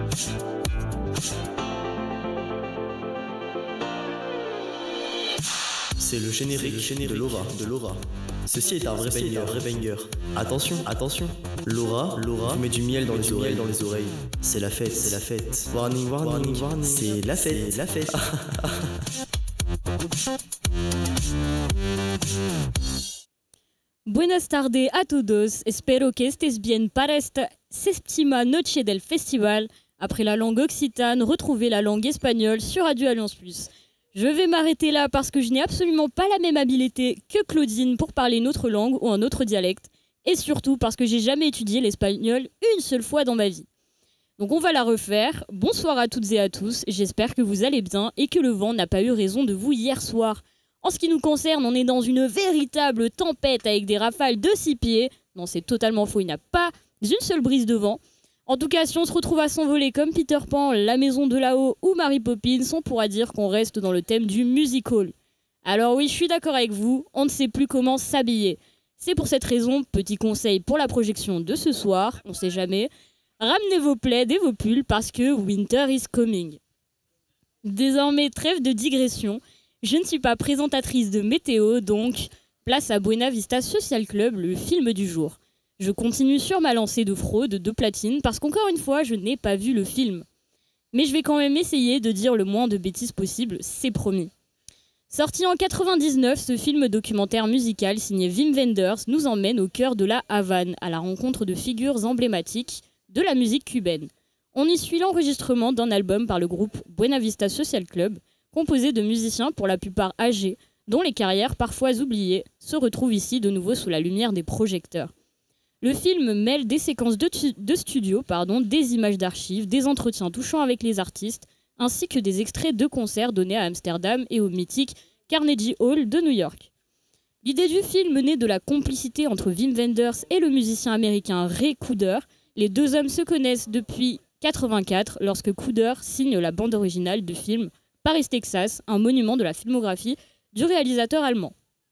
C'est le générique de Laura. Ceci est un vrai banger. Attention. Laura vous met du miel dans les oreilles. C'est la fête. Warning. C'est la fête. Buenas tardes a todos, espero que estés bien para esta séptima noche del festival. Après la langue occitane, retrouvez la langue espagnole sur Radio Alliance Plus. Je vais m'arrêter là parce que je n'ai absolument pas la même habileté que Claudine pour parler une autre langue ou un autre dialecte. Et surtout parce que j'ai jamais étudié l'espagnol une seule fois dans ma vie. Donc on va la refaire. Bonsoir à toutes et à tous, j'espère que vous allez bien et que le vent n'a pas eu raison de vous hier soir. En ce qui nous concerne, on est dans une véritable tempête avec des rafales de 6 pieds. Non, c'est totalement faux, il n'y a pas une seule brise de vent. En tout cas, si on se retrouve à s'envoler comme Peter Pan, La Maison de là-haut ou Mary Poppins, on pourra dire qu'on reste dans le thème du musical. Alors oui, je suis d'accord avec vous, on ne sait plus comment s'habiller. C'est pour cette raison, petit conseil pour la projection de ce soir, on sait jamais, ramenez vos plaids et vos pulls parce que winter is coming. Désormais, trêve de digression, je ne suis pas présentatrice de météo, donc place à Buena Vista Social Club, le film du jour. Je continue sur ma lancée de fraude de platine parce qu'encore une fois, je n'ai pas vu le film. Mais je vais quand même essayer de dire le moins de bêtises possible, c'est promis. Sorti en 99, ce film documentaire musical signé Wim Wenders nous emmène au cœur de la Havane, à la rencontre de figures emblématiques de la musique cubaine. On y suit l'enregistrement d'un album par le groupe Buena Vista Social Club, composé de musiciens pour la plupart âgés, dont les carrières parfois oubliées se retrouvent ici de nouveau sous la lumière des projecteurs. Le film mêle des séquences de studio, des images d'archives, des entretiens touchants avec les artistes, ainsi que des extraits de concerts donnés à Amsterdam et au mythique Carnegie Hall de New York. L'idée du film naît de la complicité entre Wim Wenders et le musicien américain Ray Cooder. Les deux hommes se connaissent depuis 1984, lorsque Cooder signe la bande originale du film Paris, Texas, un monument de la filmographie du réalisateur allemand.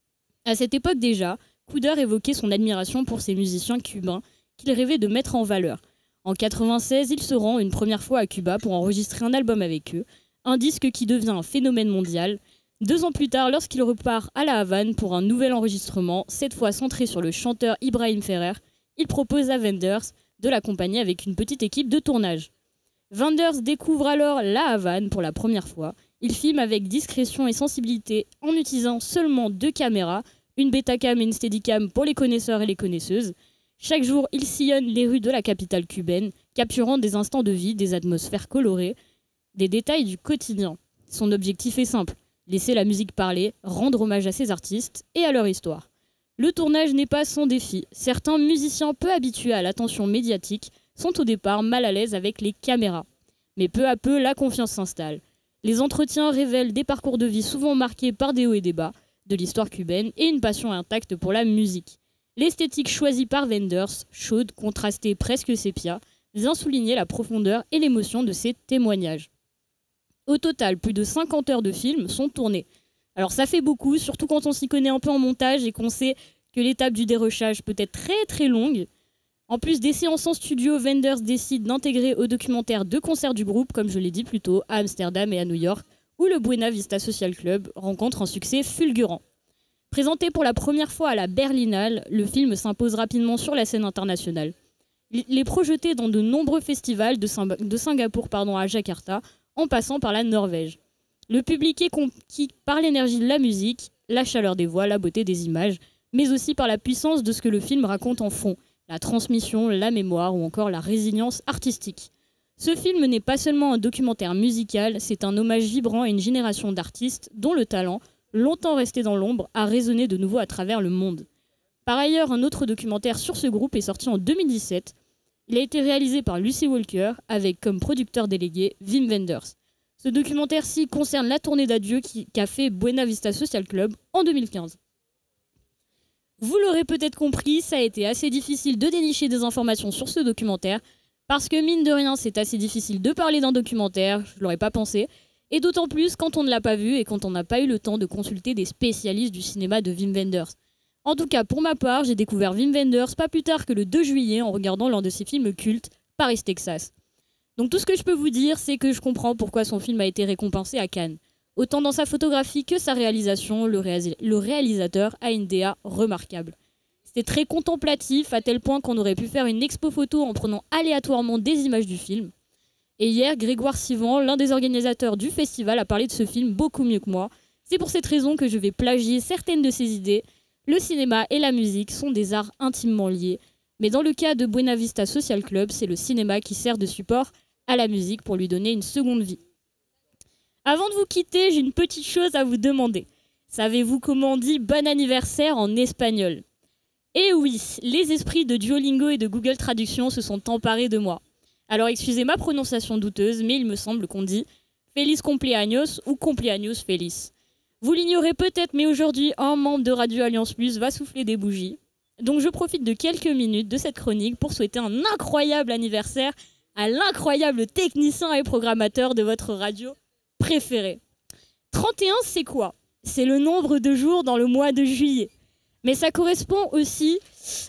À cette époque déjà, Cooder évoquait son admiration pour ces musiciens cubains qu'il rêvait de mettre en valeur. En 1996, il se rend une première fois à Cuba pour enregistrer un album avec eux, un disque qui devient un phénomène mondial. 2 ans plus tard, lorsqu'il repart à La Havane pour un nouvel enregistrement, cette fois centré sur le chanteur Ibrahim Ferrer, il propose à Wenders de l'accompagner avec une petite équipe de tournage. Wenders découvre alors La Havane pour la première fois. Il filme avec discrétion et sensibilité en utilisant seulement 2 caméras, une Betacam et une Steadicam pour les connaisseurs et les connaisseuses. Chaque jour, il sillonne les rues de la capitale cubaine, capturant des instants de vie, des atmosphères colorées, des détails du quotidien. Son objectif est simple, laisser la musique parler, rendre hommage à ses artistes et à leur histoire. Le tournage n'est pas sans défi. Certains musiciens peu habitués à l'attention médiatique sont au départ mal à l'aise avec les caméras. Mais peu à peu, la confiance s'installe. Les entretiens révèlent des parcours de vie souvent marqués par des hauts et des bas, de l'histoire cubaine et une passion intacte pour la musique. L'esthétique choisie par Wenders, chaude, contrastée, presque sépia, vient souligner la profondeur et l'émotion de ces témoignages. Au total, plus de 50 heures de film sont tournées. Alors ça fait beaucoup, surtout quand on s'y connaît un peu en montage et qu'on sait que l'étape du dérochage peut être très très longue. En plus des séances en studio, Wenders décide d'intégrer au documentaire 2 concerts du groupe, comme je l'ai dit plus tôt, à Amsterdam et à New York, où le Buena Vista Social Club rencontre un succès fulgurant. Présenté pour la première fois à la Berlinale, le film s'impose rapidement sur la scène internationale. Il est projeté dans de nombreux festivals de Singapour à Jakarta, en passant par la Norvège. Le public est conquis par l'énergie de la musique, la chaleur des voix, la beauté des images, mais aussi par la puissance de ce que le film raconte en fond, la transmission, la mémoire ou encore la résilience artistique. Ce film n'est pas seulement un documentaire musical, c'est un hommage vibrant à une génération d'artistes dont le talent, longtemps resté dans l'ombre, a résonné de nouveau à travers le monde. Par ailleurs, un autre documentaire sur ce groupe est sorti en 2017. Il a été réalisé par Lucy Walker avec comme producteur délégué Wim Wenders. Ce documentaire-ci concerne la tournée d'adieu qu'a fait Buena Vista Social Club en 2015. Vous l'aurez peut-être compris, ça a été assez difficile de dénicher des informations sur ce documentaire, parce que mine de rien, c'est assez difficile de parler d'un documentaire, je l'aurais pas pensé, et d'autant plus quand on ne l'a pas vu et quand on n'a pas eu le temps de consulter des spécialistes du cinéma de Wim Wenders. En tout cas, pour ma part, j'ai découvert Wim Wenders pas plus tard que le 2 juillet en regardant l'un de ses films cultes, Paris, Texas. Donc tout ce que je peux vous dire, c'est que je comprends pourquoi son film a été récompensé à Cannes. Autant dans sa photographie que sa réalisation, le réalisateur a une DA remarquable. C'était très contemplatif, à tel point qu'on aurait pu faire une expo photo en prenant aléatoirement des images du film. Et hier, Grégoire Sivan, l'un des organisateurs du festival, a parlé de ce film beaucoup mieux que moi. C'est pour cette raison que je vais plagier certaines de ses idées. Le cinéma et la musique sont des arts intimement liés. Mais dans le cas de Buena Vista Social Club, c'est le cinéma qui sert de support à la musique pour lui donner une seconde vie. Avant de vous quitter, j'ai une petite chose à vous demander. Savez-vous comment on dit bon anniversaire en espagnol ? Eh oui, les esprits de Duolingo et de Google Traduction se sont emparés de moi. Alors excusez ma prononciation douteuse, mais il me semble qu'on dit Feliz cumpleaños ou cumpleaños feliz. Vous l'ignorez peut-être, mais aujourd'hui, un membre de Radio Alliance Plus va souffler des bougies. Donc je profite de quelques minutes de cette chronique pour souhaiter un incroyable anniversaire à l'incroyable technicien et programmateur de votre radio préférée. 31, c'est quoi ? C'est le nombre de jours dans le mois de juillet. Mais ça correspond aussi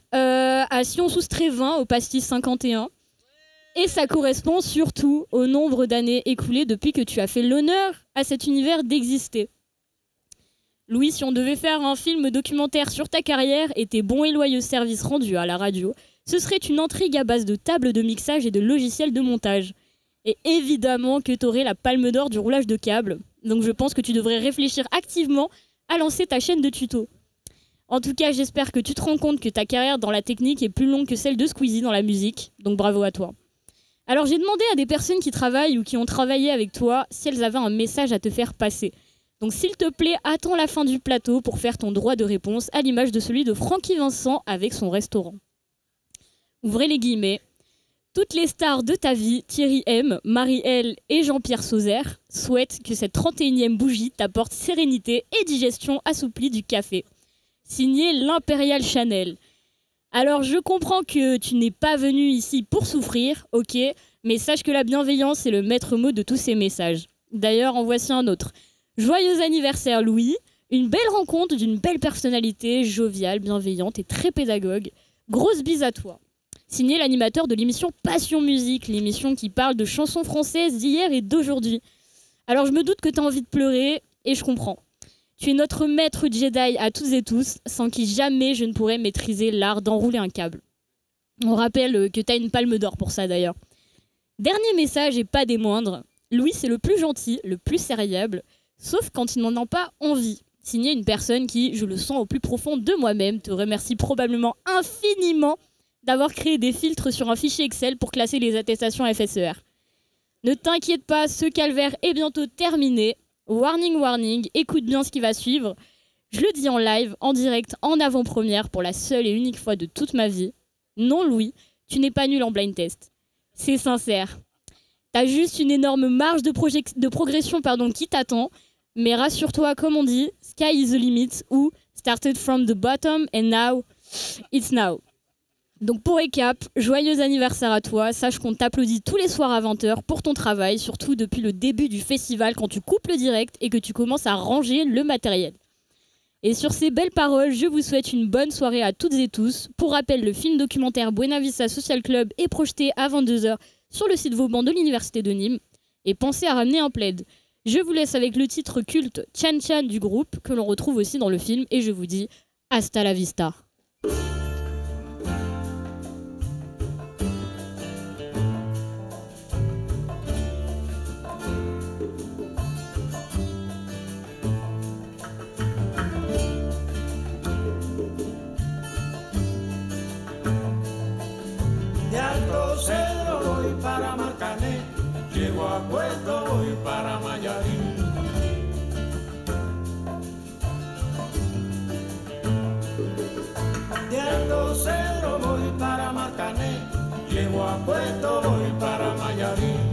à si on soustrait 20 au pastis 51. Et ça correspond surtout au nombre d'années écoulées depuis que tu as fait l'honneur à cet univers d'exister. Louis, si on devait faire un film documentaire sur ta carrière et tes bons et loyaux services rendus à la radio, ce serait une intrigue à base de tables de mixage et de logiciels de montage. Et évidemment que tu aurais la palme d'or du roulage de câbles. Donc je pense que tu devrais réfléchir activement à lancer ta chaîne de tutos. En tout cas, j'espère que tu te rends compte que ta carrière dans la technique est plus longue que celle de Squeezie dans la musique. Donc bravo à toi. Alors j'ai demandé à des personnes qui travaillent ou qui ont travaillé avec toi si elles avaient un message à te faire passer. Donc s'il te plaît, attends la fin du plateau pour faire ton droit de réponse à l'image de celui de Francky Vincent avec son restaurant. Ouvrez les guillemets. Toutes les stars de ta vie, Thierry M, Marie-L et Jean-Pierre Sauzère, souhaitent que cette 31e bougie t'apporte sérénité et digestion assouplie du café. Signé l'Impérial Chanel. Alors je comprends que tu n'es pas venu ici pour souffrir, ok, mais sache que la bienveillance est le maître mot de tous ces messages. D'ailleurs, en voici un autre. Joyeux anniversaire Louis, une belle rencontre d'une belle personnalité, joviale, bienveillante et très pédagogue. Grosse bise à toi. Signé l'animateur de l'émission Passion Musique, l'émission qui parle de chansons françaises d'hier et d'aujourd'hui. Alors je me doute que tu as envie de pleurer, et je comprends. Tu es notre maître Jedi à toutes et tous, sans qui jamais je ne pourrais maîtriser l'art d'enrouler un câble. On rappelle que tu as une palme d'or pour ça d'ailleurs. Dernier message et pas des moindres. Louis c'est le plus gentil, le plus serviable, sauf quand il n'en a pas envie. Signé une personne qui, je le sens au plus profond de moi-même, te remercie probablement infiniment d'avoir créé des filtres sur un fichier Excel pour classer les attestations FSER. Ne t'inquiète pas, ce calvaire est bientôt terminé. Warning, warning, écoute bien ce qui va suivre. Je le dis en live, en direct, en avant-première, pour la seule et unique fois de toute ma vie. Non, Louis, tu n'es pas nul en blind test. C'est sincère. T'as juste une énorme marge de progression qui t'attend. Mais rassure-toi, comme on dit, sky is the limit ou started from the bottom and now it's now. Donc pour récap, joyeux anniversaire à toi, sache qu'on t'applaudit tous les soirs à 20h pour ton travail, surtout depuis le début du festival quand tu coupes le direct et que tu commences à ranger le matériel. Et sur ces belles paroles, je vous souhaite une bonne soirée à toutes et tous. Pour rappel, le film documentaire Buena Vista Social Club est projeté à 22h sur le site Vauban de l'Université de Nîmes. Et pensez à ramener un plaid. Je vous laisse avec le titre culte Chan Chan du groupe que l'on retrouve aussi dans le film et je vous dis hasta la vista. Llego a Puerto, voy para Mayarín. De Alto Cedro voy para Marcané. Llego a Puerto, voy para Mayarín.